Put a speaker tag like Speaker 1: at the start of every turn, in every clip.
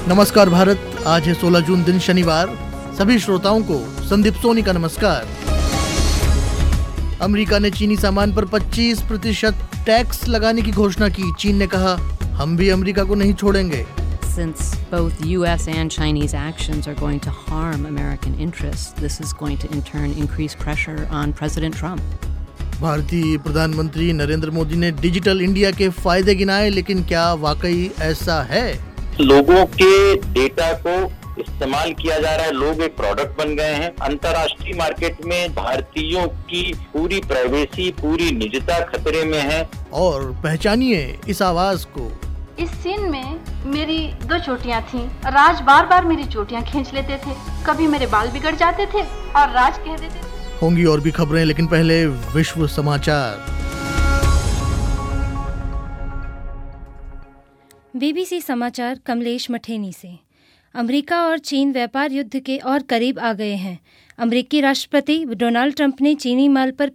Speaker 1: नमस्कार भारत, आज है 16 जून दिन शनिवार। सभी श्रोताओं को संदीप सोनी का नमस्कार। अमेरिका ने चीनी सामान पर 25% टैक्स लगाने की घोषणा की। चीन ने कहा, हम भी अमेरिका को नहीं छोड़ेंगे।
Speaker 2: Since both US and Chinese actions are going to harm American interests, this is going to in turn increase pressure on President Trump.
Speaker 1: भारतीय प्रधानमंत्री नरेंद्र मोदी ने डिजिटल इंडिया के फायदे गिनाए, लेकिन क्या वाकई ऐसा है?
Speaker 3: लोगों के डेटा को इस्तेमाल किया जा रहा है, लोग एक प्रोडक्ट बन गए हैं। अंतर्राष्ट्रीय मार्केट में भारतीयों की पूरी प्राइवेसी, पूरी निजता खतरे में है। और
Speaker 1: पहचानिए इस आवाज को।
Speaker 4: इस सीन में मेरी 2 चोटियां थीं। राज बार बार मेरी चोटियां खींच लेते थे, कभी मेरे बाल बिगड़ जाते थे और राज कह देते थे।
Speaker 1: होंगी और भी खबरें, लेकिन पहले विश्व समाचार।
Speaker 5: बीबीसी समाचार कमलेश मठेनी से। अमेरिका और चीन व्यापार युद्ध के और करीब आ गए हैं। अमेरिकी राष्ट्रपति डोनाल्ड ट्रंप ने चीनी माल पर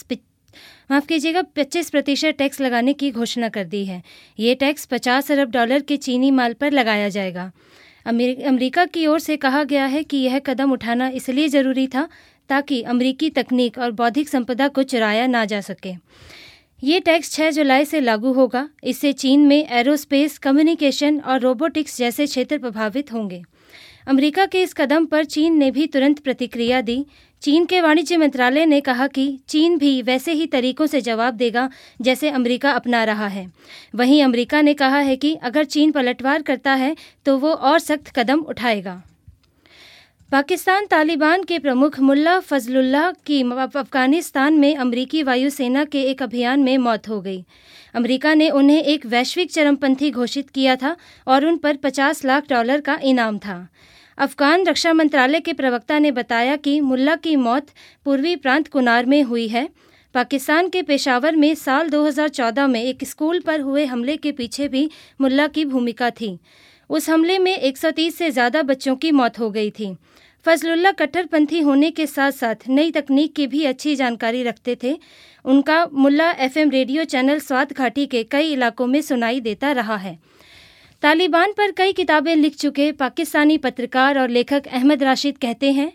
Speaker 5: 25% टैक्स लगाने की घोषणा कर दी है। ये टैक्स $50 अरब के चीनी माल पर लगाया जाएगा। अमेरिका की ओर से कहा गया है कि यह कदम उठाना इसलिए ज़रूरी था ताकि अमेरिकी तकनीक और बौद्धिक संपदा को चुराया ना जा सके। ये टैक्स 6 जुलाई से लागू होगा। इससे चीन में एरोस्पेस, कम्युनिकेशन और रोबोटिक्स जैसे क्षेत्र प्रभावित होंगे। अमेरिका के इस कदम पर चीन ने भी तुरंत प्रतिक्रिया दी। चीन के वाणिज्य मंत्रालय ने कहा कि चीन भी वैसे ही तरीकों से जवाब देगा जैसे अमेरिका अपना रहा है। वहीं अमेरिका ने कहा है कि अगर चीन पलटवार करता है तो वो और सख्त कदम उठाएगा। पाकिस्तान तालिबान के प्रमुख मुल्ला फजलुल्लाह की अफगानिस्तान में अमेरिकी वायुसेना के एक अभियान में मौत हो गई। अमेरिका ने उन्हें एक वैश्विक चरमपंथी घोषित किया था और उन पर $50 लाख का इनाम था। अफगान रक्षा मंत्रालय के प्रवक्ता ने बताया कि मुल्ला की मौत पूर्वी प्रांत कुनार में हुई है। पाकिस्तान के पेशावर में साल 2014 में एक स्कूल पर हुए हमले के पीछे भी मुल्ला की भूमिका थी। उस हमले में 130 से ज़्यादा बच्चों की मौत हो गई थी। फजलुल्लाह कट्टरपंथी होने के साथ साथ नई तकनीक की भी अच्छी जानकारी रखते थे। उनका मुल्ला FM रेडियो चैनल स्वात घाटी के कई इलाकों में सुनाई देता रहा है। तालिबान पर कई किताबें लिख चुके पाकिस्तानी पत्रकार और लेखक अहमद राशिद कहते हैं,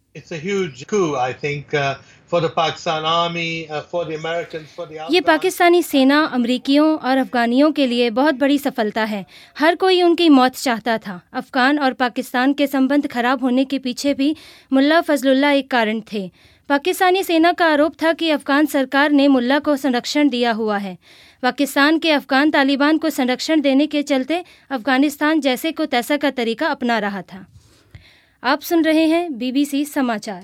Speaker 5: ये पाकिस्तानी सेना, अमरीकियों और अफगानियों के लिए बहुत बड़ी सफलता है। हर कोई उनकी मौत चाहता था। अफगान और पाकिस्तान के संबंध खराब होने के पीछे भी मुल्ला फजलुल्लाह एक कारण थे। पाकिस्तानी सेना का आरोप था कि अफगान सरकार ने मुल्ला को संरक्षण दिया हुआ है। पाकिस्तान के अफगान तालिबान को संरक्षण देने के चलते अफगानिस्तान जैसे को तैसा का तरीका अपना रहा था। आप सुन रहे हैं बीबीसी समाचार।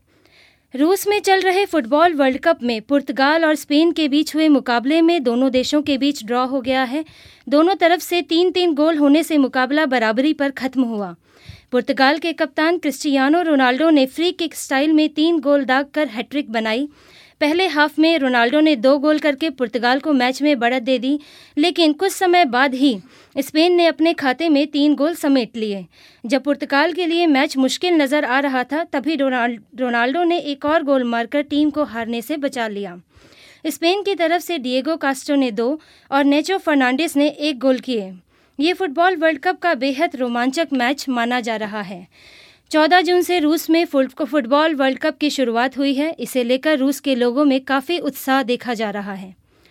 Speaker 5: रूस में चल रहे फुटबॉल वर्ल्ड कप में पुर्तगाल और स्पेन के बीच हुए मुकाबले में दोनों देशों के बीच ड्रॉ हो गया है। दोनों तरफ से 3-3 गोल होने से मुकाबला बराबरी पर खत्म हुआ। पुर्तगाल के कप्तान क्रिस्टियानो रोनाल्डो ने फ्री किक स्टाइल में 3 गोल दागकर हैट्रिक बनाई। पहले हाफ में रोनाल्डो ने 2 गोल करके पुर्तगाल को मैच में बढ़त दे दी, लेकिन कुछ समय बाद ही स्पेन ने अपने खाते में 3 गोल समेट लिए। जब पुर्तगाल के लिए मैच मुश्किल नज़र आ रहा था, तभी रोनाल्डो ने एक और गोल मारकर टीम को हारने से बचा लिया। स्पेन की तरफ से डिएगो कास्ट्रो ने 2 और नेचो फर्नांडिस ने 1 गोल किए। ये फुटबॉल वर्ल्ड कप का बेहद रोमांचक मैच माना जा रहा है। 14 जून से रूस में फुटबॉल वर्ल्ड कप की शुरुआत हुई है। इसे लेकर रूस के लोगों में काफ़ी उत्साह देखा जा रहा है।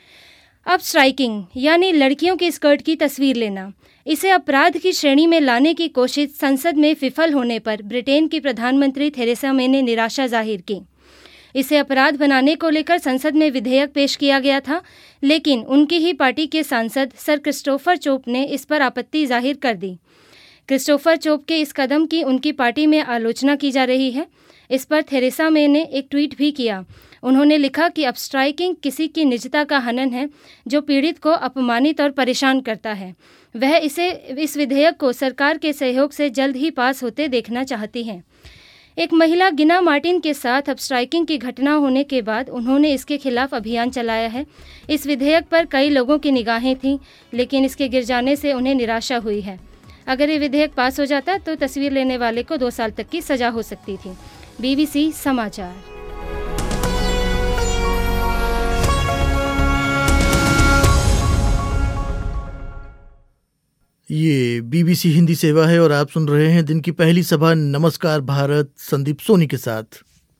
Speaker 5: अब स्ट्राइकिंग यानी लड़कियों की स्कर्ट की तस्वीर लेना, इसे अपराध की श्रेणी में लाने की कोशिश संसद में विफल होने पर ब्रिटेन की प्रधानमंत्री थेरेसा मे ने निराशा जाहिर की। इसे अपराध बनाने को लेकर संसद में विधेयक पेश किया गया था, लेकिन उनकी ही पार्टी के सांसद सर क्रिस्टोफर चोप ने इस पर आपत्ति जाहिर कर दी। क्रिस्टोफर चोप के इस कदम की उनकी पार्टी में आलोचना की जा रही है। इस पर थेरेसा मे ने एक ट्वीट भी किया। उन्होंने लिखा कि अब स्ट्राइकिंग किसी की निजता का हनन है जो पीड़ित को अपमानित और परेशान करता है। वह इस विधेयक को सरकार के सहयोग से जल्द ही पास होते देखना चाहती हैं। एक महिला गिना मार्टिन के साथ अब स्ट्राइकिंग की घटना होने के बाद उन्होंने इसके खिलाफ अभियान चलाया है। इस विधेयक पर कई लोगों की निगाहें थीं, लेकिन इसके गिर जाने से उन्हें निराशा हुई है। अगर ये विधेयक पास हो जाता तो तस्वीर लेने वाले को 2 साल तक की सजा हो सकती थी। बीबीसी समाचार।
Speaker 1: ये बीबीसी हिंदी सेवा है और आप सुन रहे हैं दिन की पहली सभा नमस्कार भारत संदीप सोनी के साथ।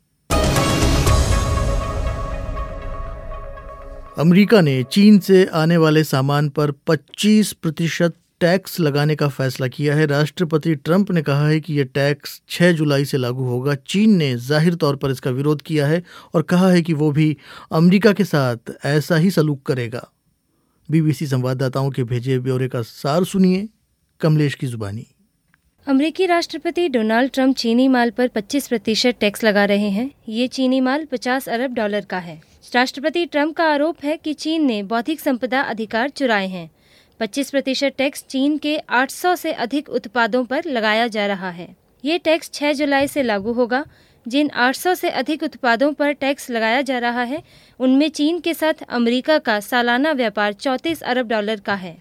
Speaker 1: अमेरिका ने चीन से आने वाले सामान पर 25% टैक्स लगाने का फैसला किया है। राष्ट्रपति ट्रंप ने कहा है कि यह टैक्स 6 जुलाई से लागू होगा। चीन ने जाहिर तौर पर इसका विरोध किया है और कहा है कि वो भी अमेरिका के साथ ऐसा ही सलूक करेगा। बीबीसी संवाददाताओं के भेजे ब्यौरे का सार सुनिए कमलेश की जुबानी।
Speaker 5: अमेरिकी राष्ट्रपति डोनाल्ड ट्रंप चीनी माल पर 25% टैक्स लगा रहे हैं। ये चीनी माल $50 अरब का है। राष्ट्रपति ट्रंप का आरोप है कि चीन ने बौद्धिक संपदा अधिकार चुराए हैं। 25% टैक्स चीन के 800 से अधिक उत्पादों पर लगाया जा रहा है। ये टैक्स 6 जुलाई से लागू होगा। जिन 800 से अधिक उत्पादों पर टैक्स लगाया जा रहा है उनमें चीन के साथ अमेरिका का सालाना व्यापार $34 अरब का है।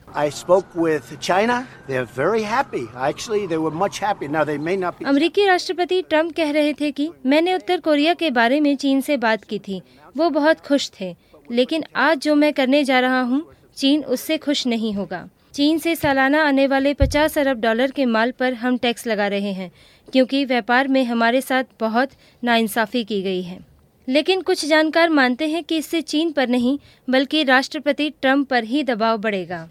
Speaker 5: अमेरिकी राष्ट्रपति ट्रंप कह रहे थे कि मैंने उत्तर कोरिया के बारे में चीन से बात की थी, वो बहुत खुश थे, लेकिन आज जो मैं करने जा रहा हूँ चीन उससे खुश नहीं होगा। चीन से सालाना आने वाले $50 अरब के माल पर हम टैक्स लगा रहे हैं क्योंकि व्यापार में हमारे साथ बहुत नाइंसाफ़ी की गई है। लेकिन कुछ जानकार मानते हैं कि इससे चीन पर नहीं बल्कि राष्ट्रपति ट्रंप पर ही दबाव बढ़ेगा।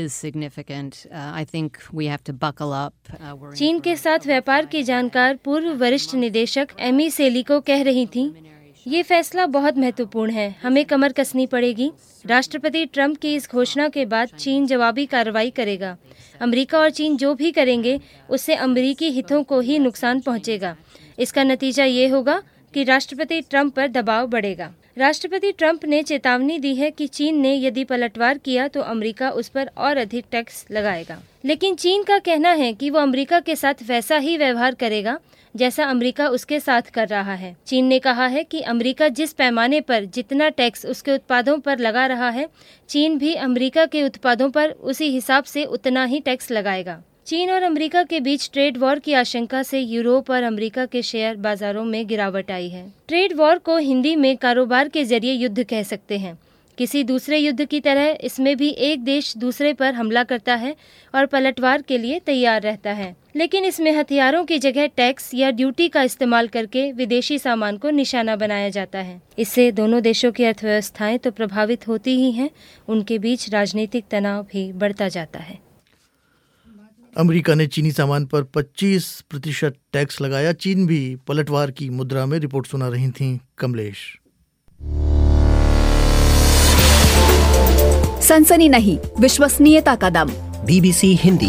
Speaker 5: चीन के साथ व्यापार की जानकार पूर्व वरिष्ठ निदेशक एमी सेलिको कह रही थी, ये फैसला बहुत महत्वपूर्ण है, हमें कमर कसनी पड़ेगी। राष्ट्रपति ट्रंप की इस घोषणा के बाद चीन जवाबी कार्रवाई करेगा। अमेरिका और चीन जो भी करेंगे उससे अमेरिकी हितों को ही नुकसान पहुंचेगा। इसका नतीजा ये होगा कि राष्ट्रपति ट्रंप पर दबाव बढ़ेगा। राष्ट्रपति ट्रंप ने चेतावनी दी है कि चीन ने यदि पलटवार किया तो अमेरिका उस पर और अधिक टैक्स लगाएगा। लेकिन चीन का कहना है कि वो अमेरिका के साथ वैसा ही व्यवहार करेगा जैसा अमेरिका उसके साथ कर रहा है। चीन ने कहा है कि अमेरिका जिस पैमाने पर जितना टैक्स उसके उत्पादों पर लगा रहा है, चीन भी अमेरिका के उत्पादों पर उसी हिसाब से उतना ही टैक्स लगाएगा। चीन और अमेरिका के बीच ट्रेड वॉर की आशंका से यूरोप और अमेरिका के शेयर बाजारों में गिरावट आई है। ट्रेड वॉर को हिंदी में कारोबार के जरिए युद्ध कह सकते हैं। किसी दूसरे युद्ध की तरह इसमें भी एक देश दूसरे पर हमला करता है और पलटवार के लिए तैयार रहता है, लेकिन इसमें हथियारों की जगह टैक्स या ड्यूटी का इस्तेमाल करके विदेशी सामान को निशाना बनाया जाता है। इससे दोनों देशों की अर्थव्यवस्थाएं तो प्रभावित होती ही हैं, उनके बीच राजनीतिक तनाव भी बढ़ता जाता है।
Speaker 1: अमेरिका ने चीनी सामान पर 25% टैक्स लगाया। चीन भी पलटवार की मुद्रा में। रिपोर्ट सुना रही थी कमलेश।
Speaker 6: सनसनी नहीं, विश्वसनीयता का दम। बीबीसी हिंदी।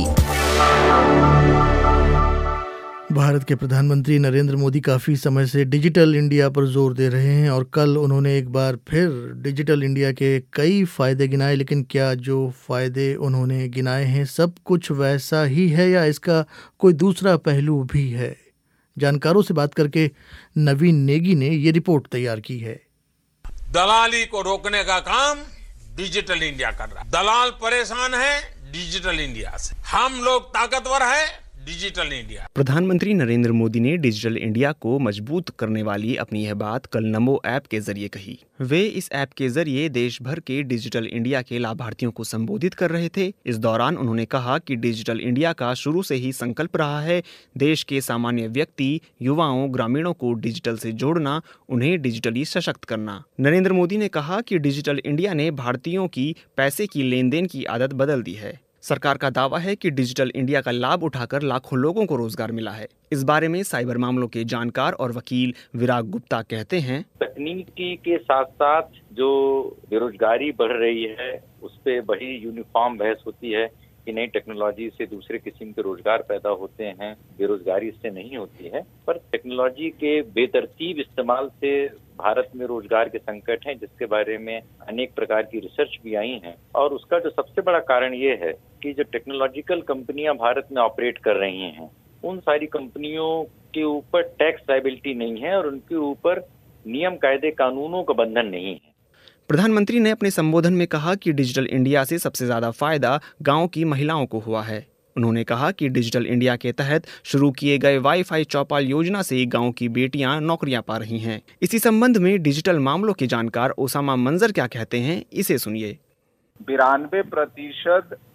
Speaker 1: भारत के प्रधानमंत्री नरेंद्र मोदी काफ़ी समय से डिजिटल इंडिया पर जोर दे रहे हैं और कल उन्होंने एक बार फिर डिजिटल इंडिया के कई फ़ायदे गिनाए। लेकिन क्या जो फ़ायदे उन्होंने गिनाए हैं सब कुछ वैसा ही है या इसका कोई दूसरा पहलू भी है? जानकारों से बात करके नवीन नेगी ने ये रिपोर्ट तैयार की है।
Speaker 7: दलाली को रोकने का काम डिजिटल इंडिया कर रहा है। दलाल परेशान है डिजिटल इंडिया से, हम लोग ताकतवर है डिजिटल इंडिया।
Speaker 8: प्रधानमंत्री नरेंद्र मोदी ने डिजिटल इंडिया को मजबूत करने वाली अपनी यह बात कल नमो ऐप के जरिए कही। वे इस ऐप के जरिए देश भर के डिजिटल इंडिया के लाभार्थियों को संबोधित कर रहे थे। इस दौरान उन्होंने कहा कि डिजिटल इंडिया का शुरू से ही संकल्प रहा है देश के सामान्य व्यक्ति, युवाओं, ग्रामीणों को डिजिटल से जोड़ना, उन्हें डिजिटली सशक्त करना। नरेंद्र मोदी ने कहा कि डिजिटल इंडिया ने भारतीयों की पैसे की लेन देन की आदत बदल दी है। सरकार का दावा है कि डिजिटल इंडिया का लाभ उठाकर लाखों लोगों को रोजगार मिला है। इस बारे में साइबर मामलों के जानकार और वकील विराग गुप्ता कहते हैं,
Speaker 3: तकनीकी के साथ साथ जो बेरोजगारी बढ़ रही है उस पे बड़ी यूनिफॉर्म बहस होती है कि नई टेक्नोलॉजी से दूसरे किस्म के रोजगार पैदा होते हैं, बेरोजगारी इससे नहीं होती है। पर टेक्नोलॉजी के बेतरतीब इस्तेमाल से भारत में रोजगार के संकट हैं, जिसके बारे में अनेक प्रकार की रिसर्च भी आई हैं। और उसका जो सबसे बड़ा कारण ये है कि जो टेक्नोलॉजिकल कंपनियां भारत में ऑपरेट कर रही हैं, उन सारी कंपनियों के ऊपर टैक्स लायबिलिटी नहीं है और उनके ऊपर नियम कायदे कानूनों का बंधन नहीं है।
Speaker 8: प्रधानमंत्री ने अपने संबोधन में कहा कि डिजिटल इंडिया से सबसे ज्यादा फायदा गांव की महिलाओं को हुआ है। उन्होंने कहा कि डिजिटल इंडिया के तहत शुरू किए गए वाईफाई चौपाल योजना से गांव की बेटियां नौकरियां पा रही हैं। इसी संबंध में डिजिटल मामलों के जानकार ओसामा मंजर क्या कहते हैं, इसे सुनिए।
Speaker 9: 92%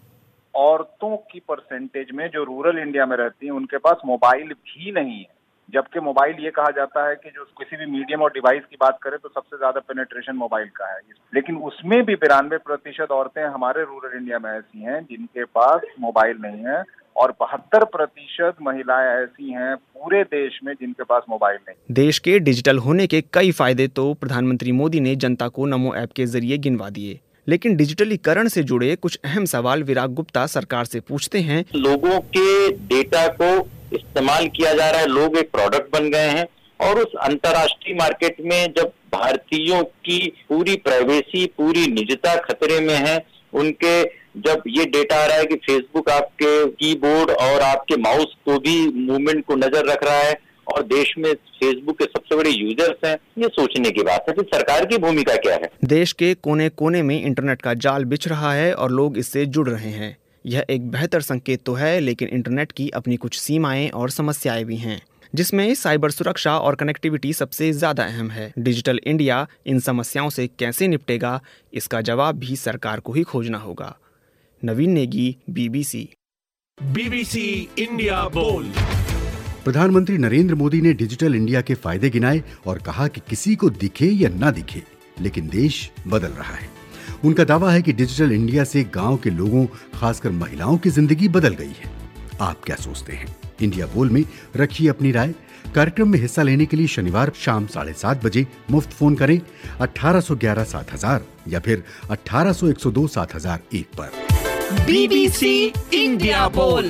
Speaker 9: औरतों की परसेंटेज में जो रूरल इंडिया में रहती हैं उनके पास मोबाइल भी नहीं है, जबकि मोबाइल ये कहा जाता है कि जो किसी भी मीडियम और डिवाइस की बात करें तो सबसे ज्यादा पेनिट्रेशन मोबाइल का है, लेकिन उसमें भी 92% औरतें हमारे रूरल इंडिया में ऐसी हैं जिनके पास मोबाइल नहीं है और 72% महिलाएं ऐसी हैं पूरे देश में जिनके पास मोबाइल नहीं।
Speaker 8: देश के डिजिटल होने के कई फायदे तो प्रधानमंत्री मोदी ने जनता को नमो ऐप के जरिए गिनवा दिए, लेकिन डिजिटलीकरण से जुड़े कुछ अहम सवाल विराग गुप्ता सरकार से पूछते हैं।
Speaker 3: लोगों के डेटा को इस्तेमाल किया जा रहा है, लोग एक प्रोडक्ट बन गए हैं और उस अंतर्राष्ट्रीय मार्केट में जब भारतीयों की पूरी प्राइवेसी, पूरी निजता खतरे में है, उनके जब ये डेटा आ रहा है कि फेसबुक आपके कीबोर्ड और आपके माउस को भी मूवमेंट को नजर रख रहा है और देश में फेसबुक के सबसे बड़े यूजर्स हैं, ये सोचने की बात है कि सरकार की भूमिका क्या है।
Speaker 8: देश के कोने कोने में इंटरनेट का जाल बिछ रहा है और लोग इससे जुड़ रहे हैं। यह एक बेहतर संकेत तो है, लेकिन इंटरनेट की अपनी कुछ सीमाएं और समस्याएं भी हैं, जिसमें साइबर सुरक्षा और कनेक्टिविटी सबसे ज्यादा अहम है। डिजिटल इंडिया इन समस्याओं से कैसे निपटेगा, इसका जवाब भी सरकार को ही खोजना होगा। नवीन नेगी, BBC
Speaker 10: इंडिया बोल।
Speaker 11: प्रधानमंत्री नरेंद्र मोदी ने डिजिटल इंडिया के फायदे गिनाए और कहा कि किसी को दिखे या ना दिखे, लेकिन देश बदल रहा है। उनका दावा है कि डिजिटल इंडिया से गांव के लोगों, खासकर महिलाओं की जिंदगी बदल गई है। आप क्या सोचते हैं? इंडिया बोल में रखिए अपनी राय। कार्यक्रम में हिस्सा लेने के लिए शनिवार शाम 7:30 बजे मुफ्त फोन करें 1811-7000 या फिर 1800-102-7001 पर।
Speaker 10: BBC इंडिया बोल।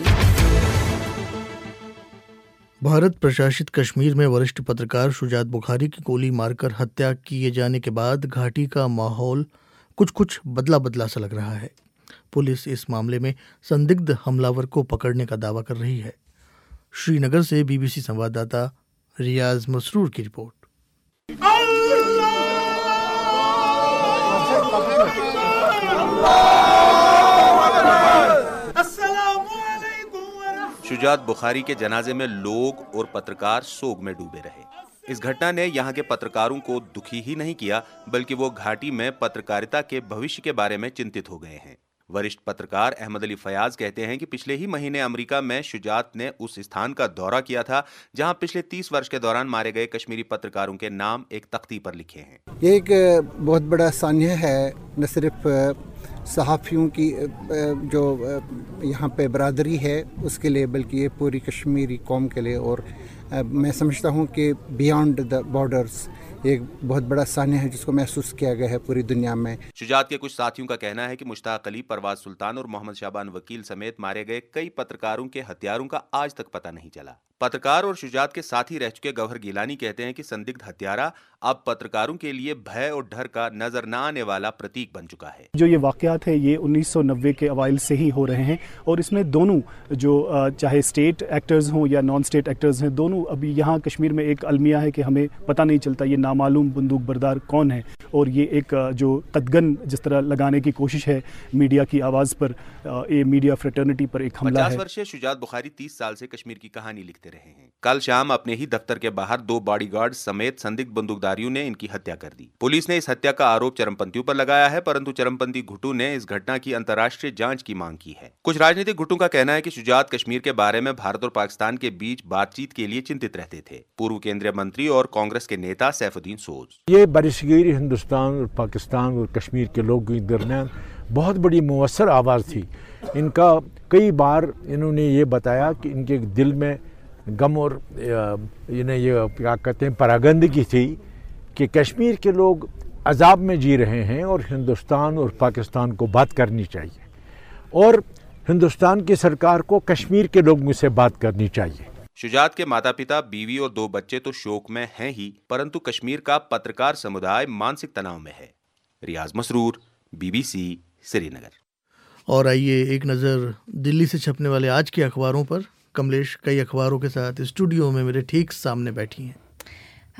Speaker 1: भारत प्रशासित कश्मीर में वरिष्ठ पत्रकार शुजात बुखारी की गोली मारकर हत्या किए जाने के बाद घाटी का माहौल कुछ बदला सा लग रहा है। पुलिस इस मामले में संदिग्ध हमलावर को पकड़ने का दावा कर रही है। श्रीनगर से BBC संवाददाता रियाज मसरूर की रिपोर्ट।
Speaker 12: शुजात बुखारी के जनाजे में लोग और पत्रकार सोग में डूबे रहे। इस घटना ने यहाँ के पत्रकारों को दुखी ही नहीं किया, बल्कि वो घाटी में पत्रकारिता के भविष्य के बारे में चिंतित हो गए हैं। वरिष्ठ पत्रकार अहमद अली फयाज कहते हैं कि पिछले ही महीने अमेरिका में शुजात ने उस स्थान का दौरा किया था जहां पिछले 30 वर्ष के दौरान मारे गए कश्मीरी पत्रकारों के नाम एक तख्ती पर लिखे हैं।
Speaker 13: ये एक बहुत बड़ा सान्य है, न सिर्फ सहाफ़ियों की जो यहाँ पे बरादरी है उसके लिए, बल्कि ये पूरी कश्मीरी कौम के लिए। और मैं समझता हूँ कि बियॉन्ड द बॉर्डर्स एक बहुत बड़ा सान्य है जिसको महसूस किया गया है पूरी दुनिया में।
Speaker 12: शुजात के कुछ साथियों का कहना है कि मुश्ताक अली, परवाज सुल्तान और मोहम्मद शाबान वकील समेत मारे गए कई पत्रकारों के हत्यारों का आज तक पता नहीं चला। पत्रकार और शुजात के साथी रह चुके गौहर गिलानी कहते हैं कि संदिग्ध हत्यारा अब पत्रकारों के लिए भय और डर का नजर न आने वाला प्रतीक बन चुका है।
Speaker 14: जो ये वाकयात है ये 1990 के अवाइल से ही हो रहे हैं और इसमें दोनों जो चाहे स्टेट एक्टर्स हों या नॉन स्टेट एक्टर्स हैं, दोनों अभी यहाँ कश्मीर में एक अलमिया है कि हमें पता नहीं चलता ये नामालूम बंदूक बरदार कौन है। और ये एक जो कदगन जिस तरह लगाने की कोशिश है मीडिया की आवाज़ पर, ये मीडिया फ्रेटर्निटी पर एक हमला है।
Speaker 12: 50 वर्षीय शुजात बुखारी 30 साल से कश्मीर की कहानी लिखते रहे हैं। कल शाम अपने ही दफ्तर के बाहर 2 बॉडीगार्ड समेत संदिग्ध बंदूकधारियों ने इनकी हत्या कर दी। पुलिस ने इस हत्या का आरोप चरमपंथियों पर लगाया है, परंतु चरमपंथी गुटों ने इस घटना की अंतर्राष्ट्रीय जांच की मांग की है। कुछ राजनीतिक गुटों का कहना है कि शुजात कश्मीर के बारे में भारत और पाकिस्तान के बीच बातचीत के लिए चिंतित रहते थे। पूर्व केंद्रीय मंत्री और कांग्रेस के नेता सैफुद्दीन सोज।
Speaker 15: ये बरसगीर हिंदुस्तान और पाकिस्तान और कश्मीर के लोगों के दरमियान बहुत बड़ी मुअस्सर आवाज़ थी। इनका कई बार इन्होंने ये बताया कि इनके दिल में गम और इन्हें ये क्या कहते हैं परागंदगी थी कि कश्मीर के लोग अजाब में जी रहे हैं और हिंदुस्तान और पाकिस्तान को बात करनी चाहिए और हिंदुस्तान की सरकार को कश्मीर के लोगों से बात करनी चाहिए।
Speaker 12: शुजात के माता पिता, बीवी और 2 बच्चे तो शोक में हैं ही, परंतु कश्मीर का पत्रकार समुदाय मानसिक तनाव में है। रियाज मसरूर, BBC श्रीनगर।
Speaker 1: और आइए एक नज़र दिल्ली से छपने वाले आज के अखबारों पर। कमलेश कई अखबारों के साथ स्टूडियो में मेरे ठीक सामने बैठी हैं।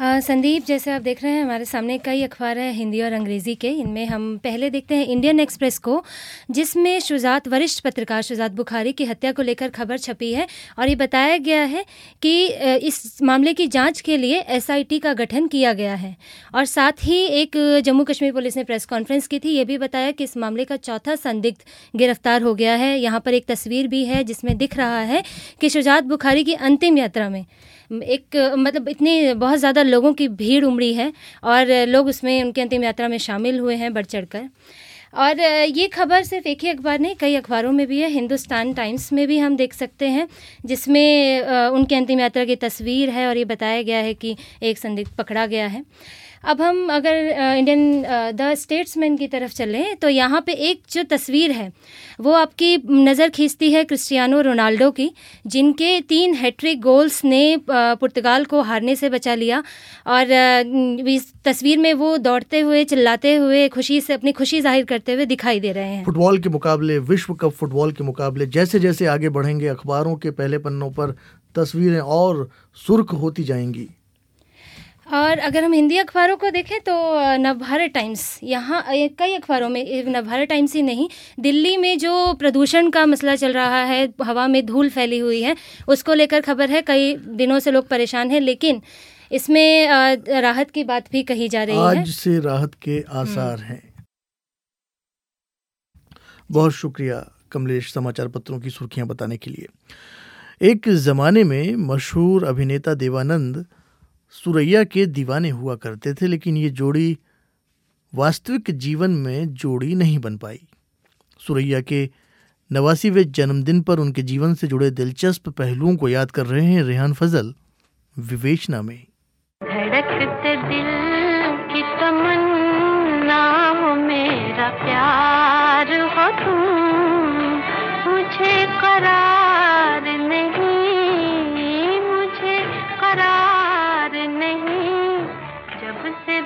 Speaker 5: संदीप, जैसे आप देख रहे हैं हमारे सामने कई अखबार हैं हिंदी और अंग्रेज़ी के। इनमें हम पहले देखते हैं इंडियन एक्सप्रेस को, जिसमें वरिष्ठ पत्रकार शुजात बुखारी की हत्या को लेकर खबर छपी है और ये बताया गया है कि इस मामले की जांच के लिए SIT का गठन किया गया है। और साथ ही एक जम्मू कश्मीर पुलिस ने प्रेस कॉन्फ्रेंस की थी, ये भी बताया कि इस मामले का चौथा संदिग्ध गिरफ्तार हो गया है। यहाँ पर एक तस्वीर भी है जिसमें दिख रहा है कि शुजात बुखारी की अंतिम यात्रा में इतनी बहुत ज़्यादा लोगों की भीड़ उमड़ी है और लोग उसमें उनकी अंतिम यात्रा में शामिल हुए हैं बढ़ चढ़कर। और ये खबर सिर्फ एक ही अखबार नहीं, कई अखबारों में भी है। हिंदुस्तान टाइम्स में भी हम देख सकते हैं, जिसमें उनकी अंतिम यात्रा की तस्वीर है और ये बताया गया है कि एक संदिग्ध पकड़ा गया है। अब हम अगर इंडियन द स्टेट्समैन की तरफ चलें तो यहाँ पे एक जो तस्वीर है वो आपकी नज़र खींचती है क्रिस्टियानो रोनाल्डो की, जिनके 3 हैट्रिक गोल्स ने पुर्तगाल को हारने से बचा लिया। और इस तस्वीर में वो दौड़ते हुए, चिल्लाते हुए, खुशी से अपनी खुशी जाहिर करते हुए दिखाई दे रहे हैं।
Speaker 1: फुटबॉल के मुकाबले, विश्व कप फुटबॉल के मुकाबले जैसे जैसे आगे बढ़ेंगे, अखबारों के पहले पन्नों पर तस्वीरें और सुर्ख होती जाएंगी।
Speaker 5: और अगर हम हिंदी अखबारों को देखें तो नवभारत टाइम्स, यहाँ कई अखबारों में, नवभारत टाइम्स ही नहीं, दिल्ली में जो प्रदूषण का मसला चल रहा है, हवा में धूल फैली हुई है, उसको लेकर खबर है। कई दिनों से लोग परेशान हैं, लेकिन इसमें राहत की बात भी कही जा रही है।
Speaker 1: आज से राहत के आसार हैं। बहुत शुक्रिया कमलेश, समाचार पत्रों की सुर्खियां बताने के लिए। एक ज़माने में मशहूर अभिनेता देवानंद सुरैया के दीवाने हुआ करते थे, लेकिन ये जोड़ी वास्तविक जीवन में जोड़ी नहीं बन पाई। सुरैया के 89वें जन्मदिन पर उनके जीवन से जुड़े दिलचस्प पहलुओं को याद कर रहे हैं रेहान फजल विवेचना में।
Speaker 16: धड़कते दिल की तमन्ना हो मेरा प्यार हो तुम, मुझे करार नहीं, मुझे करार नहीं, जब से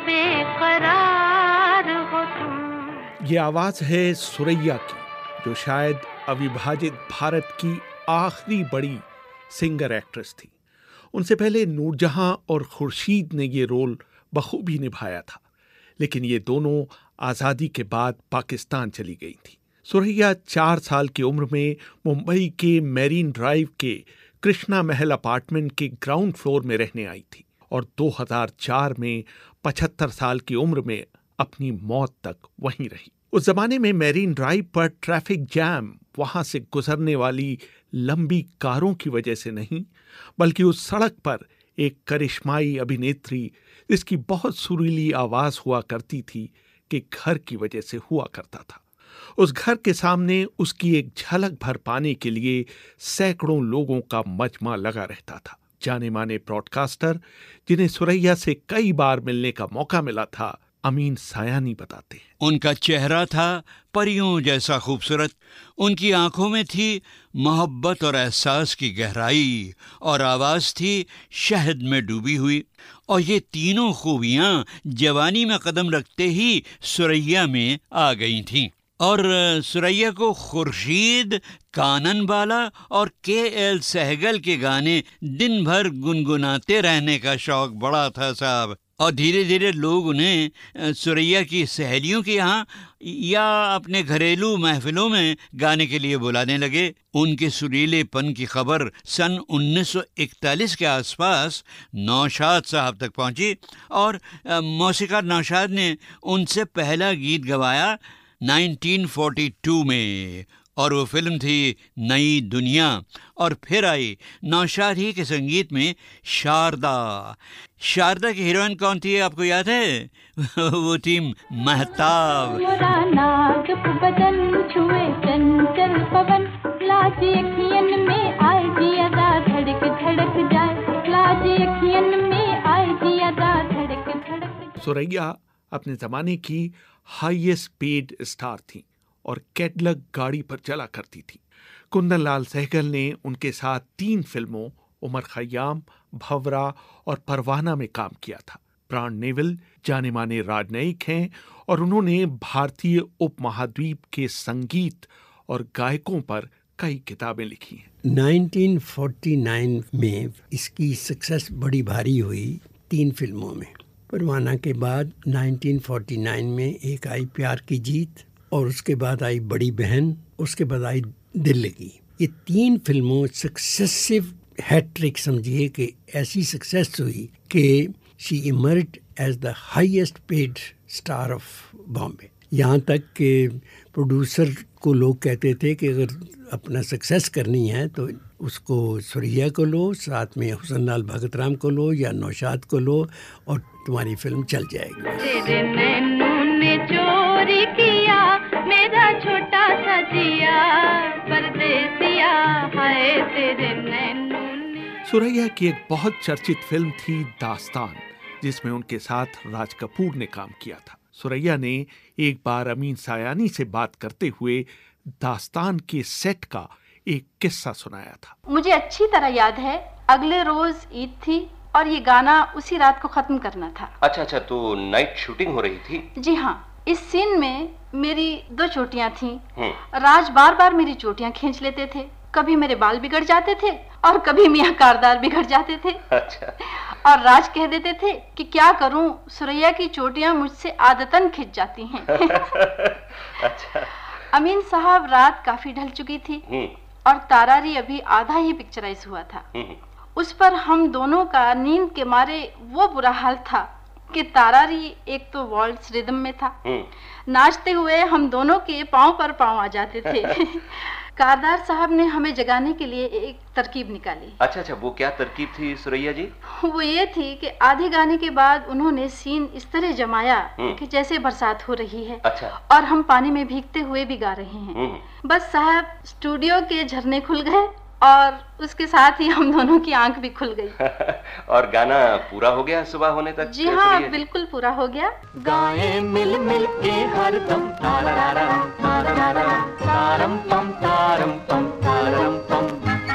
Speaker 16: बेकरार हो तुम।
Speaker 17: ये आवाज है सुरैया की, जो शायद अविभाजित भारत की आखिरी बड़ी सिंगर एक्ट्रेस थी। उनसे पहले नूरजहां और खुर्शीद ने ये रोल बखूबी निभाया था, लेकिन ये दोनों आज़ादी के बाद पाकिस्तान चली गई थी। सुरैया 4 साल की उम्र में मुंबई के मैरीन ड्राइव के कृष्णा महल अपार्टमेंट के ग्राउंड फ्लोर में रहने आई थी और 2004 में 75 साल की उम्र में अपनी मौत तक वहीं रही। उस जमाने में मैरीन ड्राइव पर ट्रैफिक जैम वहां से गुजरने वाली लंबी कारों की वजह से नहीं, बल्कि उस सड़क पर एक करिश्माई अभिनेत्री, जिसकी बहुत सुरीली आवाज हुआ करती थी, के घर की वजह से हुआ करता था। उस घर के सामने उसकी एक झलक भर पाने के लिए सैकड़ों लोगों का मजमा लगा रहता था। जाने माने ब्रॉडकास्टर, जिन्हें सुरैया से कई बार मिलने का मौका मिला था, अमीन सायानी बताते हैं।
Speaker 18: उनका चेहरा था परियों जैसा खूबसूरत, उनकी आंखों में थी मोहब्बत और एहसास की गहराई, और आवाज थी शहद में डूबी हुई। और ये तीनों खूबियां जवानी में कदम रखते ही सुरैया में आ गई थीं। और सुरैया को खुर्शीद, कानन बाला और KL सहगल के गाने दिन भर गुनगुनाते रहने का शौक बड़ा था साहब। और धीरे धीरे लोग उन्हें सुरैया की सहेलियों के यहाँ या अपने घरेलू महफिलों में गाने के लिए बुलाने लगे। उनके सुरीलेपन की खबर सन 1941 के आसपास नौशाद साहब तक पहुंची और मौसीकार नौशाद ने उनसे पहला गीत गवाया 1942 में, और वो फिल्म थी नई दुनिया। और फिर आई नौशाद ही के संगीत में शारदा। शारदा की हीरोइन कौन थी आपको याद है? वो थी महताब।
Speaker 16: नाग बदन छुए चंचल पवन, लाज अखियन में आए जियादा धड़क धड़क जाए, लाज अखियन में आए जियादा धड़क धड़क।
Speaker 17: सुरैया अपने जमाने की हाईएस्ट पेड स्टार थी और कैडलक गाड़ी पर चला करती थी। कुंदन लाल सहगल ने उनके साथ 3 फिल्मों उमर खयाम, भवरा और परवाना में काम किया था। प्राण नेवल जाने माने राजनयिक हैं और उन्होंने भारतीय उपमहाद्वीप के संगीत और गायकों पर कई किताबें लिखी हैं।
Speaker 19: 1949 में इसकी सक्सेस बड़ी भारी हुई। 3 फिल्मों में। परवाना के बाद 1949 में एक आई प्यार की जीत, और उसके बाद आई बड़ी बहन, उसके बाद आई दिल लगी। ये 3 फिल्मों सक्सेसिव हैट्रिक समझिए कि ऐसी सक्सेस हुई कि she emerged as the highest paid star of Bombay. यहाँ तक कि प्रोड्यूसर को लोग कहते थे कि अगर अपना सक्सेस करनी है तो उसको सुरैया को लो, साथ में हुसन लाल भगत राम को लो या नौशाद को लो, और तुम्हारी फिल्म चल जाएगी।
Speaker 16: तेरे नैनों ने चोरी किया मेरा छोटा सा जिया, परदेसिया हाय तेरे नैनों ने।
Speaker 17: सुरैया की एक बहुत चर्चित फिल्म थी दास्तान, जिसमें उनके साथ राज कपूर ने काम किया था। सुरैया ने एक बार अमीन सायानी से बात करते हुए दास्तान के सेट का एक किस्सा सुनाया था।
Speaker 4: मुझे अच्छी तरह याद है, अगले रोज ईद थी और ये गाना उसी रात को खत्म करना था।
Speaker 20: अच्छा, तो नाइट शूटिंग हो रही थी?
Speaker 4: जी हाँ। इस सीन में मेरी 2 चोटियां थीं। राज बार बार मेरी चोटियां खींच लेते थे। कभी मेरे बाल बिगड़ जाते थे और कभी मियां कारदार बिगड़ जाते थे।
Speaker 20: अच्छा।
Speaker 4: और राज कह देते थे कि क्या करूं, सुरैया की चोटियां मुझसे आदतन खिंच जाती हैं।
Speaker 20: अच्छा।
Speaker 4: अमीन साहब रात काफी ढल चुकी थी और तारारी अभी आधा ही पिक्चराइज हुआ था। उस पर हम दोनों का नींद के मारे वो बुरा हाल था कि तारारी एक तो वॉल्ट्स रिदम में था। नाचते हुए हम दोनों के पांव पर पांव आ जाते थे। कारदार साहब ने हमें जगाने के लिए एक तरकीब निकाली।
Speaker 20: अच्छा, वो क्या तरकीब थी सुरैया जी?
Speaker 4: वो ये थी कि आधे गाने के बाद उन्होंने सीन इस तरह जमाया कि जैसे बरसात हो रही है।
Speaker 20: अच्छा।
Speaker 4: और हम पानी में भीगते हुए भी गा रहे हैं। बस साहब स्टूडियो के झरने खुल गए और उसके साथ ही हम दोनों की आंख भी खुल गई।
Speaker 20: और गाना पूरा हो गया सुबह होने तक?
Speaker 4: जी हाँ, बिल्कुल पूरा हो गया।
Speaker 10: गाएं मिल मिल के हरदम ताराराम ताराराम तारम पम तारम पम तारम पम।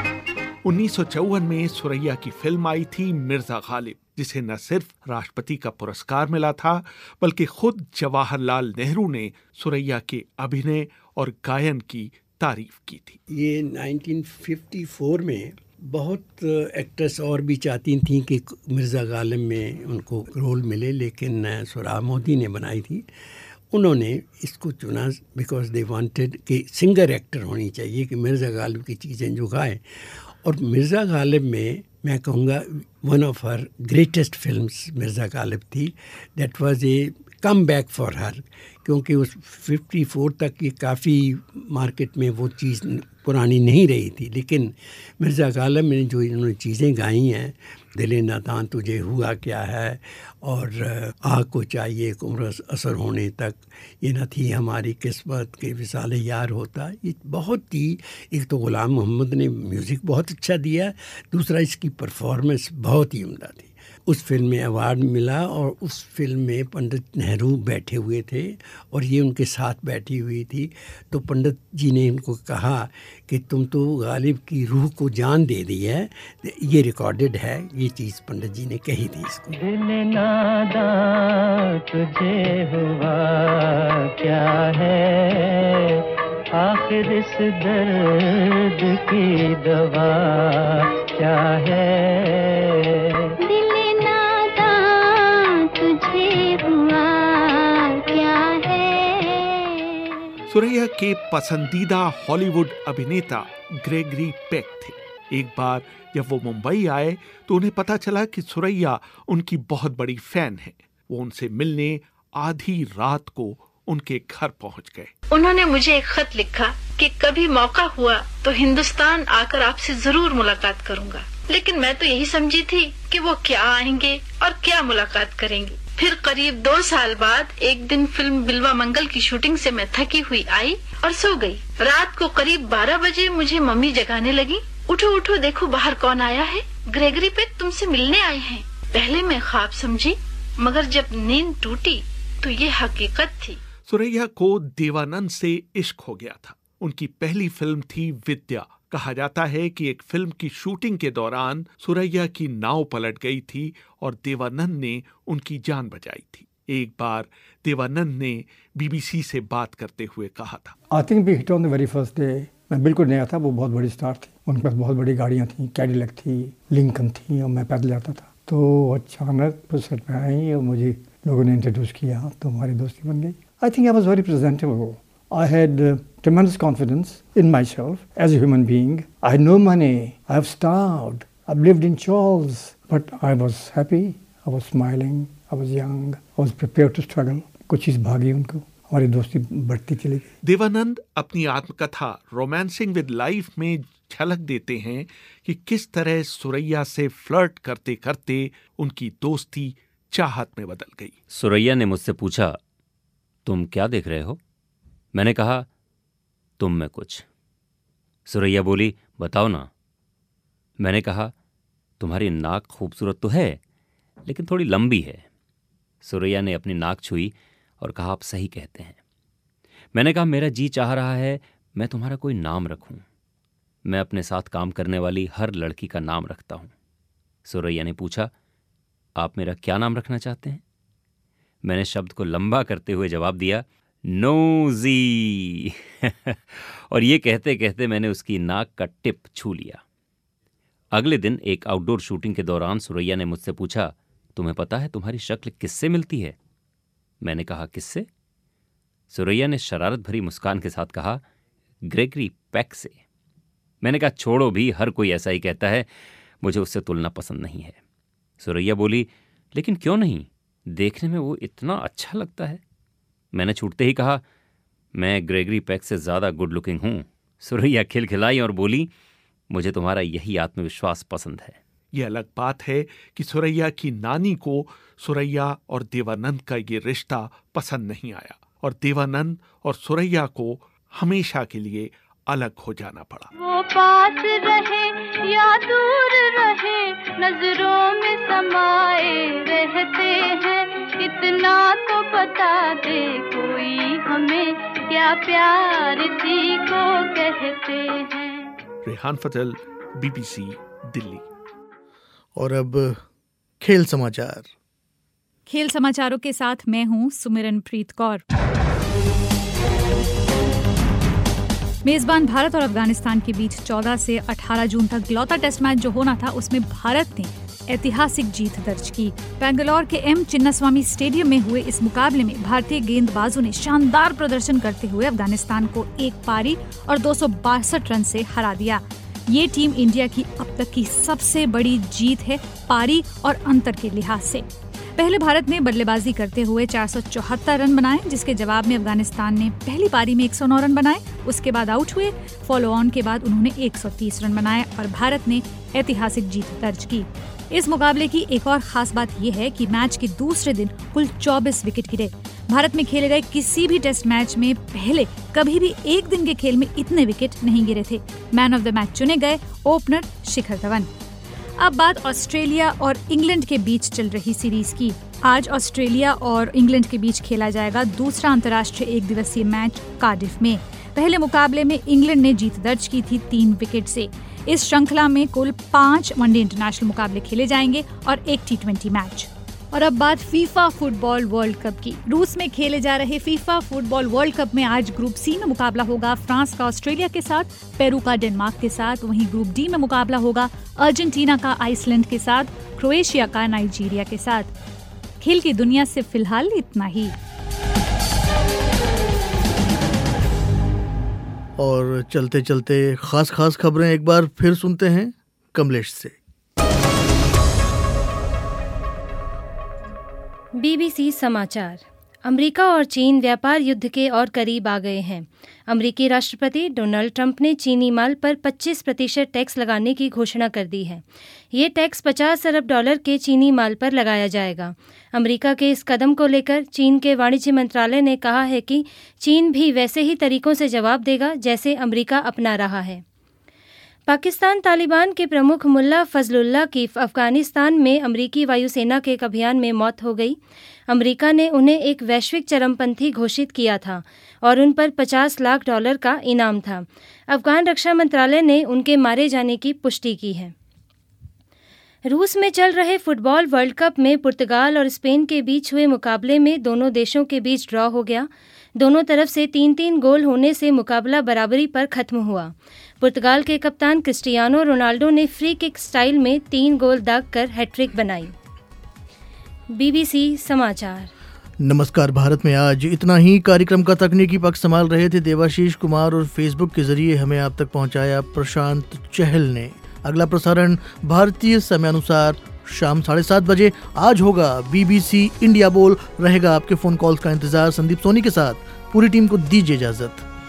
Speaker 17: 1954 में सुरैया की फिल्म आई थी मिर्जा गालिब, जिसे न सिर्फ राष्ट्रपति का पुरस्कार मिला था बल्कि खुद जवाहरलाल नेहरू ने सुरैया के अभिनय और गायन की तारीफ की थी।
Speaker 19: ये 1954 में बहुत एक्ट्रेस और भी चाहती थीं कि मिर्ज़ा गालिब में उनको रोल मिले, लेकिन सुराब मोदी ने बनाई थी। उन्होंने इसको चुना बिकॉज दे वांटेड कि सिंगर एक्टर होनी चाहिए कि मिर्ज़ा गालिब की चीज़ें जो गाएं। और मिर्ज़ा गालिब में मैं कहूँगा one of her greatest films Mirza Ghalib थी। That was a come back for her, क्योंकि उस 54 तक ये काफ़ी मार्केट में वो चीज़ पुरानी नहीं रही थी। लेकिन मिर्ज़ा गालिब में जो इन्होंने चीज़ें गाई हैं, दिले नादान तुझे हुआ क्या है, और आग को चाहिए एक उम्र असर होने तक, ये न थी हमारी किस्मत के विसाले यार होता, ये बहुत ही, एक तो गुलाम मोहम्मद ने म्यूज़िक बहुत अच्छा दिया, दूसरा इसकी परफॉर्मेंस बहुत ही उम्दा थी। उस फिल्म में अवार्ड मिला और उस फिल्म में पंडित नेहरू बैठे हुए थे और ये उनके साथ बैठी हुई थी। तो पंडित जी ने इनको कहा कि तुम तो गालिब की रूह को जान दे दी है। ये रिकॉर्डेड है, ये चीज़ पंडित जी ने कही थी इसको।
Speaker 10: दिल नादां तुझे हुआ क्या है, आखिर इस दर्द की दवा क्या है।
Speaker 17: सुरैया के पसंदीदा हॉलीवुड अभिनेता ग्रेगरी पेक थे। एक बार जब वो मुंबई आए तो उन्हें पता चला कि सुरैया उनकी बहुत बड़ी फैन है। वो उनसे मिलने आधी रात को उनके घर पहुंच गए।
Speaker 4: उन्होंने मुझे एक खत लिखा कि कभी मौका हुआ तो हिंदुस्तान आकर आपसे जरूर मुलाकात करूंगा। लेकिन मैं तो यही समझी थी कि वो क्या आएंगे और क्या मुलाकात करेंगे। फिर करीब 2 साल बाद एक दिन फिल्म बिल्वा मंगल की शूटिंग से मैं थकी हुई आई और सो गई। रात को करीब 12 बजे मुझे मम्मी जगाने लगी। उठो उठो, देखो बाहर कौन आया है। ग्रेगरी पेक तुमसे मिलने आए हैं। पहले मैं ख्वाब समझी, मगर जब नींद टूटी तो ये हकीकत थी।
Speaker 17: सुरैया को देवानंद से इश्क हो गया था। उनकी पहली फिल्म थी विद्या। कहा जाता है कि एक फिल्म की शूटिंग के दौरान सुरैया की नाव पलट गई थी और देवानंद ने उनकी जान बचाई थी। एक बार देवानंद ने बीबीसी से बात करते हुए कहा था,
Speaker 21: I think we hit on the very first day. मैं बिल्कुल नया था, वो बहुत बड़ी स्टार थी, उनके पास बहुत बड़ी गाड़ियां थी, कैडिलैक थी, लिंकन थी और मैं पैदल जाता था। तो अचानक फुर्सत में आई और मुझे लोगों ने इंट्रोड्यूस किया तो हमारी दोस्ती बन गई. I think I was very presentable. I had tremendous confidence in myself as a human being. I had no money. I have starved. I've lived in chawls. But I was happy. I was smiling. I was young. I was prepared to struggle. कुछ चीज़ भागी उनको. हमारी दोस्ती बढ़ती चली गई.
Speaker 17: देवानंद अपनी आत्मकथा रोमांसिंग विद लाइफ में झलक देते हैं कि किस तरह सुरैया से फ्लर्ट करते करते उनकी दोस्ती चाहत में बदल गई.
Speaker 2: सुरैया ने मुझसे पूछा, तुम क्या देख रहे हो? मैंने कहा, तुम में कुछ. सुरैया बोली, बताओ ना. मैंने कहा, तुम्हारी नाक खूबसूरत तो है लेकिन थोड़ी लंबी है. सुरैया ने अपनी नाक छुई और कहा, आप सही कहते हैं. मैंने कहा, मेरा जी चाह रहा है मैं तुम्हारा कोई नाम रखूं. मैं अपने साथ काम करने वाली हर लड़की का नाम रखता हूं. सुरैया ने पूछा, आप मेरा क्या नाम रखना चाहते हैं? मैंने शब्द को लंबा करते हुए जवाब दिया, नोजी. और ये कहते कहते मैंने उसकी नाक का टिप छू लिया. अगले दिन एक आउटडोर शूटिंग के दौरान सुरैया ने मुझसे पूछा, तुम्हें पता है तुम्हारी शक्ल किससे मिलती है? मैंने कहा, किससे? सुरैया ने शरारत भरी मुस्कान के साथ कहा, ग्रेगरी पेक से. मैंने कहा, छोड़ो भी, हर कोई ऐसा ही कहता है, मुझे उससे तुलना पसंद नहीं है. सुरैया बोली, लेकिन क्यों नहीं, देखने में वो इतना अच्छा लगता है. मैंने छूटते ही कहा, मैं ग्रेगरी पेक से ज़्यादा गुड लुकिंग हूँ. सुरैया खिलखिलाई और बोली, मुझे तुम्हारा यही आत्मविश्वास पसंद है.
Speaker 17: यह अलग बात है कि सुरैया की नानी को सुरैया और देवानंद का ये रिश्ता पसंद नहीं आया और देवानंद और सुरैया को हमेशा के लिए अलग हो जाना पड़ा.
Speaker 16: वो पास रहे या दूर रहे, नजरों में समाए रहते हैं. इतना तो बता दे कोई हमें, क्या प्यार जी को कहते हैं.
Speaker 17: रेहान फजल, BBC दिल्ली.
Speaker 1: और अब खेल समाचार.
Speaker 22: खेल समाचारों के साथ मैं हूं सुमिरन प्रीत कौर. मेजबान भारत और अफगानिस्तान के बीच 14 से 18 जून तक इकलौता टेस्ट मैच जो होना था उसमें भारत ने ऐतिहासिक जीत दर्ज की. बेंगलोर के M चिन्नास्वामी स्टेडियम में हुए इस मुकाबले में भारतीय गेंदबाजों ने शानदार प्रदर्शन करते हुए अफगानिस्तान को एक पारी और 262 रन से हरा दिया. ये टीम इंडिया की अब तक की सबसे बड़ी जीत है पारी और अंतर के लिहाज से. पहले भारत ने बल्लेबाजी करते हुए 474 रन बनाए, जिसके जवाब में अफगानिस्तान ने पहली पारी में 109 रन बनाए. उसके बाद आउट हुए. फॉलो ऑन के बाद उन्होंने 130 रन बनाए और भारत ने ऐतिहासिक जीत दर्ज की. इस मुकाबले की एक और खास बात यह है कि मैच के दूसरे दिन कुल 24 विकेट गिरे. भारत में खेले गए किसी भी टेस्ट मैच में पहले कभी भी एक दिन के खेल में इतने विकेट नहीं गिरे थे. मैन ऑफ द मैच चुने गए ओपनर शिखर धवन. अब बात ऑस्ट्रेलिया और इंग्लैंड के बीच चल रही सीरीज की. आज ऑस्ट्रेलिया और इंग्लैंड के बीच खेला जाएगा दूसरा अंतर्राष्ट्रीय एक दिवसीय मैच कार्डिफ में. पहले मुकाबले में इंग्लैंड ने जीत दर्ज की थी 3 विकेट से. इस श्रृंखला में कुल 5 वनडे इंटरनेशनल मुकाबले खेले जाएंगे और एक T20 मैच. और अब बात फीफा फुटबॉल वर्ल्ड कप की. रूस में खेले जा रहे फीफा फुटबॉल वर्ल्ड कप में आज ग्रुप सी में मुकाबला होगा फ्रांस का ऑस्ट्रेलिया के साथ, पेरू का डेनमार्क के साथ. वहीं ग्रुप डी में मुकाबला होगा अर्जेंटीना का आइसलैंड के साथ, क्रोएशिया का नाइजीरिया के साथ. खेल की दुनिया से फिलहाल इतना ही.
Speaker 1: और चलते चलते खास खबरें एक बार फिर सुनते हैं कमलेश से.
Speaker 5: BBC समाचार. अमेरिका और चीन व्यापार युद्ध के और करीब आ गए हैं. अमेरिकी राष्ट्रपति डोनाल्ड ट्रंप ने चीनी माल पर 25% टैक्स लगाने की घोषणा कर दी है. ये टैक्स $50 अरब के चीनी माल पर लगाया जाएगा. अमेरिका के इस कदम को लेकर चीन के वाणिज्य मंत्रालय ने कहा है कि चीन भी वैसे ही तरीकों से जवाब देगा जैसे अमेरिका अपना रहा है. पाकिस्तान तालिबान के प्रमुख मुल्ला फजलुल्लाह की अफगानिस्तान में अमेरिकी वायुसेना के एक अभियान में मौत हो गई. अमेरिका ने उन्हें एक वैश्विक चरमपंथी घोषित किया था और उन पर $50 लाख का इनाम था. अफगान रक्षा मंत्रालय ने उनके मारे जाने की पुष्टि की है. रूस में चल रहे फुटबॉल वर्ल्ड कप में पुर्तगाल और स्पेन के बीच हुए मुकाबले में दोनों देशों के बीच ड्रॉ हो गया. दोनों तरफ से 3-3 गोल होने से मुकाबला बराबरी पर खत्म हुआ. पुर्तगाल के कप्तान क्रिस्टियानो रोनाल्डो ने फ्री किक स्टाइल में 3 गोल दागकर हैट्रिक बनाई. BBC समाचार।
Speaker 1: नमस्कार। भारत में आज इतना ही। कार्यक्रम का तकनीकी पक्ष संभाल रहे थे देवाशीष कुमार और फेसबुक के जरिए हमें आप तक पहुंचाया प्रशांत चहल ने। अगला प्रसारण भारतीय समय अनुसार शाम 7:30 बजे आज होगा। BBC इंडिया बोल रहेगा आपके फोन कॉल्स का इंतजार। संदीप सोनी के साथ पूरी टीम को दीजिए इजाजत।